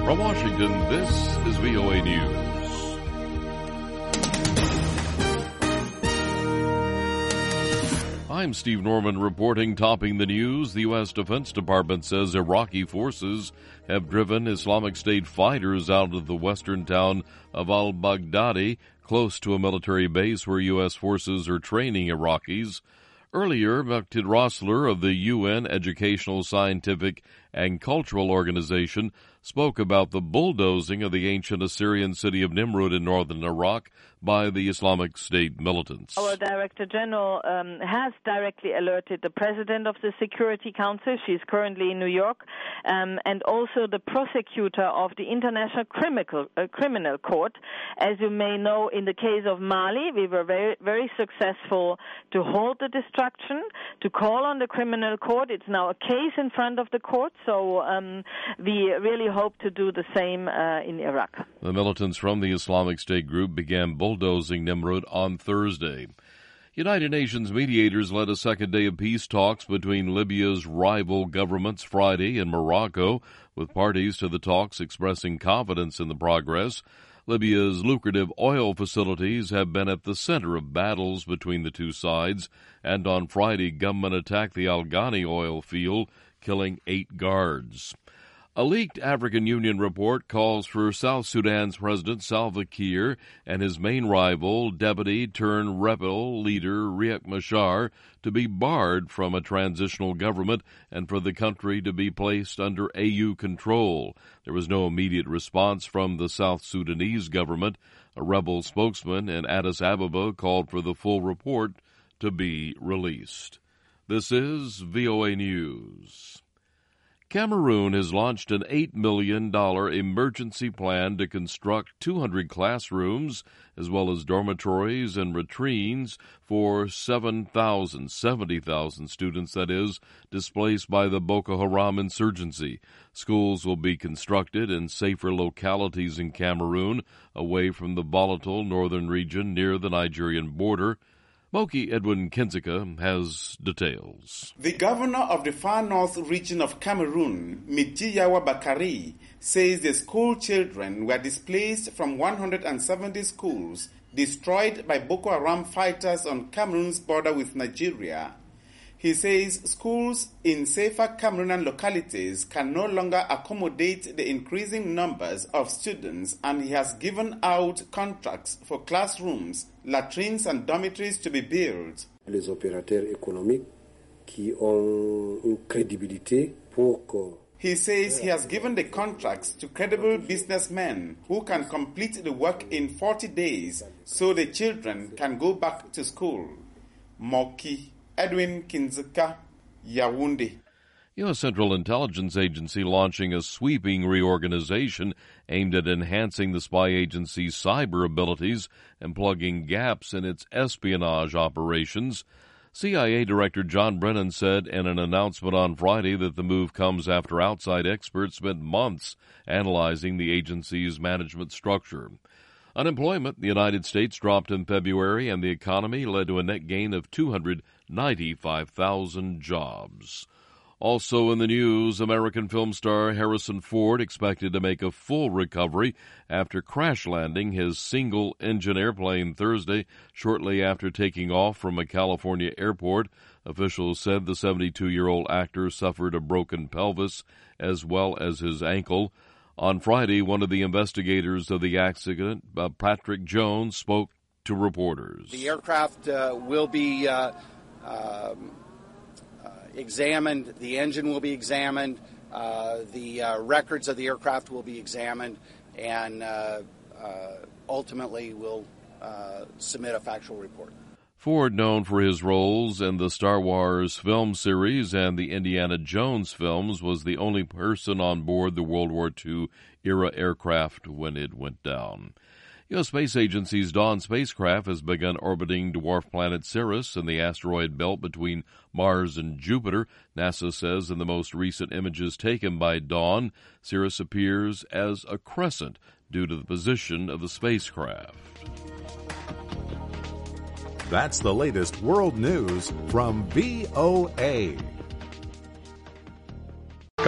From Washington, this is VOA News. I'm Steve Norman reporting. Topping the news, the U.S. Defense Department says Iraqi forces have driven Islamic State fighters out of the western town of al-Baghdadi, close to a military base where U.S. forces are training Iraqis. Earlier, Maqtid Rossler of the UN Educational, Scientific, and Cultural Organization spoke about the bulldozing of the ancient Assyrian city of Nimrud in northern Iraq by the Islamic State militants. Our Director General has directly alerted the President of the Security Council. She's currently in New York, and also the prosecutor of the International Criminal Court. As you may know, in the case of Mali, we were very, very successful to hold the destruction, to call on the criminal court. It's now a case in front of the court, so we really hope to do the same in Iraq. The militants from the Islamic State group began bulldozing Nimrud on Thursday. United Nations mediators led a second day of peace talks between Libya's rival governments Friday in Morocco, with parties to the talks expressing confidence in the progress. Libya's lucrative oil facilities have been at the center of battles between the two sides, and on Friday, gunmen attacked the Al Ghani oil field, killing 8 guards. A leaked African Union report calls for South Sudan's President Salva Kiir and his main rival, deputy-turned-rebel leader Riek Machar, to be barred from a transitional government and for the country to be placed under AU control. There was no immediate response from the South Sudanese government. A rebel spokesman in Addis Ababa called for the full report to be released. This is VOA News. Cameroon has launched an $8 million emergency plan to construct 200 classrooms as well as dormitories and latrines for 70,000 students, that is, displaced by the Boko Haram insurgency. Schools will be constructed in safer localities in Cameroon, away from the volatile northern region near the Nigerian border. Moki Edwin Kinzika has details. The governor of the far north region of Cameroon, Midjiyawa Bakari, says the school children were displaced from 170 schools destroyed by Boko Haram fighters on Cameroon's border with Nigeria. He says schools in safer Cameroonian localities can no longer accommodate the increasing numbers of students, and he has given out contracts for classrooms, latrines and dormitories to be built. Les opérateurs économiques qui ont une crédibilité pour que he says he has given the contracts to credible businessmen who can complete the work in 40 days so the children can go back to school. Moki Edwin Kinzika, Yaoundé. U.S. Central Intelligence Agency launching a sweeping reorganization aimed at enhancing the spy agency's cyber abilities and plugging gaps in its espionage operations. CIA Director John Brennan said in an announcement on Friday that the move comes after outside experts spent months analyzing the agency's management structure. Unemployment in the United States dropped in February, and the economy led to a net gain of 295,000 jobs. Also in the news, American film star Harrison Ford expected to make a full recovery after crash landing his single-engine airplane Thursday, shortly after taking off from a California airport. Officials said the 72-year-old actor suffered a broken pelvis as well as his ankle. On Friday, one of the investigators of the accident, Patrick Jones, spoke to reporters. The aircraft will be examined. The engine will be examined. The records of the aircraft will be examined, and ultimately will submit a factual report. Ford, known for his roles in the Star Wars film series and the Indiana Jones films, was the only person on board the World War II-era aircraft when it went down. U.S. Space Agency's Dawn spacecraft has begun orbiting dwarf planet Ceres in the asteroid belt between Mars and Jupiter. NASA says in the most recent images taken by Dawn, Ceres appears as a crescent due to the position of the spacecraft. That's the latest world news from VOA.